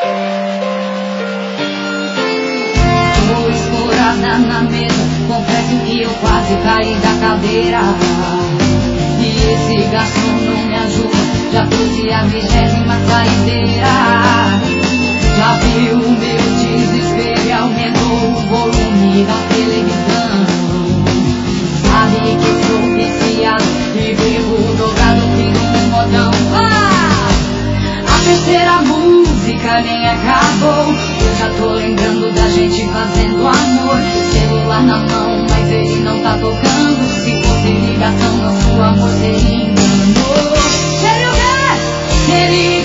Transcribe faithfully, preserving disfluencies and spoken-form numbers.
Tô explorada na mesa, confesso que eu quase caí da cadeira. E esse garçom não me ajuda, já trouxe a vigésima saideira. Já viu o meu desespero e aumentou o volume da televisão. Sabe que eu sou viciado e vivo drogado aqui no modão. Ah! A terceira música nem acabou, eu já tô lembrando da gente fazendo amor. Celular na mão, mas ele não tá tocando. Se fosse ligação, nosso amor seria engano. Seria o quê? Seria